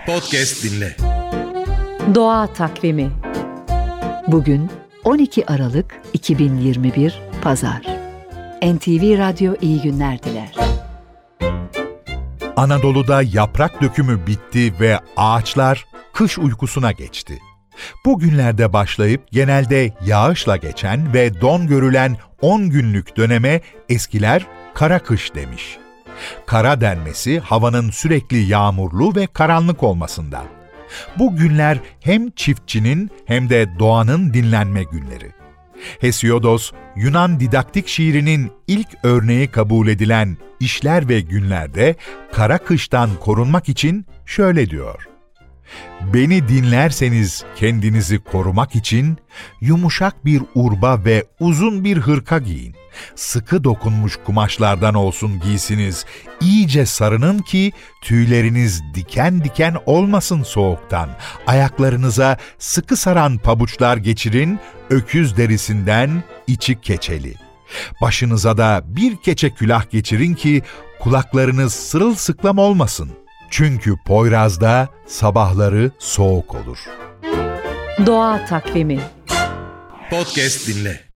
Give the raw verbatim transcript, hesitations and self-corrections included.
Podcast dinle. Doğa Takvimi. Bugün on iki Aralık iki bin yirmi bir Pazar. N T V Radyo iyi günler diler. Anadolu'da yaprak dökümü bitti ve ağaçlar kış uykusuna geçti. Bu günlerde başlayıp genelde yağışla geçen ve don görülen on günlük döneme eskiler kara kış demiş. Kara denmesi havanın sürekli yağmurlu ve karanlık olmasından. Bu günler hem çiftçinin hem de doğanın dinlenme günleri. Hesiodos, Yunan didaktik şiirinin ilk örneği kabul edilen işler ve günlerde kara kıştan korunmak için şöyle diyor: "Beni dinlerseniz kendinizi korumak için yumuşak bir urba ve uzun bir hırka giyin. Sıkı dokunmuş kumaşlardan olsun giysiniz. İyice sarının ki tüyleriniz diken diken olmasın soğuktan. Ayaklarınıza sıkı saran pabuçlar geçirin, öküz derisinden, içi keçeli. Başınıza da bir keçe külah geçirin ki kulaklarınız sırılsıklam olmasın. Çünkü Poyraz'da sabahları soğuk olur." Doğa Takvimi. Podcast dinle.